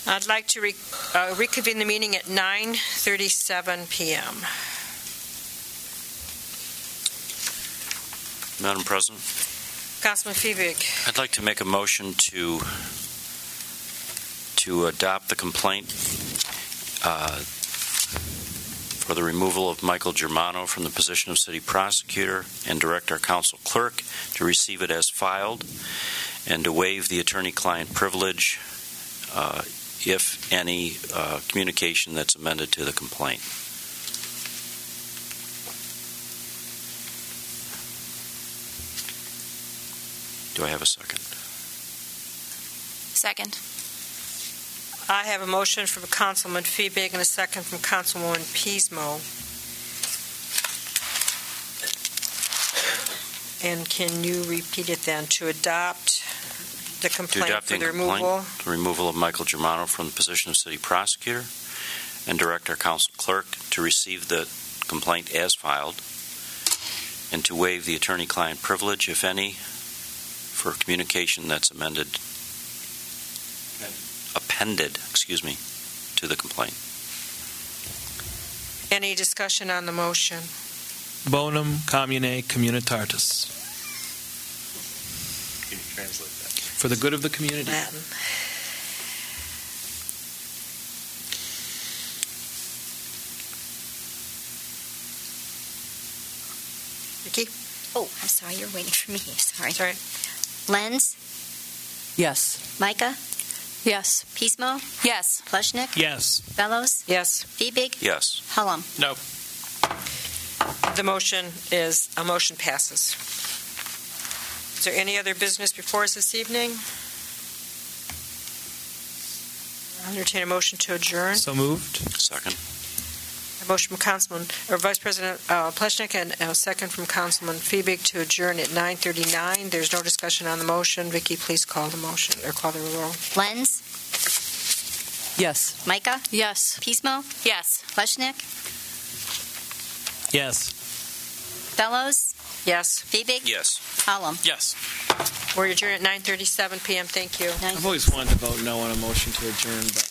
I'd like to reconvene the meeting at 9:37 p.m. Madam President, Councilman Fiebig. I'd like to make a motion to adopt the complaint for the removal of Michael Germano from the position of City Prosecutor and direct our Council Clerk to receive it as filed and to waive the attorney-client privilege if any communication that's amended to the complaint. Do I have a second? Second. I have a motion from Councilman Fiebig and a second from Councilwoman Pismo. And can you repeat it then? To adopt the complaint for the removal? The removal of Michael Germano from the position of City Prosecutor and direct our Council Clerk to receive the complaint as filed and to waive the attorney-client privilege, if any, for communication that's appended to the complaint. Any discussion on the motion? Bonum commune communitatis. Can you translate that? For the good of the community. Latin. Vicki? Oh, I'm sorry. You're waiting for me. Sorry. Sorry. Lenz? Yes. Micah? Yes. Pismo? Yes. Plushnik? Yes. Bellows? Yes. Fiebig? Yes. Hullum? No. The motion passes. Is there any other business before us this evening? I'll entertain a motion to adjourn. So moved. Second. A motion from Vice President Pleshnik and a second from Councilman Fiebig to adjourn at 9:39. There's no discussion on the motion. Vicki, please call the motion or call the roll. Lenz? Yes. Micah? Yes. Pismo? Yes. Plushnik? Yes. Bellows? Yes. Fiebig? Yes. Hullum? Yes. We're adjourned at 9:37 p.m. Thank you. I've always wanted to vote no on a motion to adjourn, but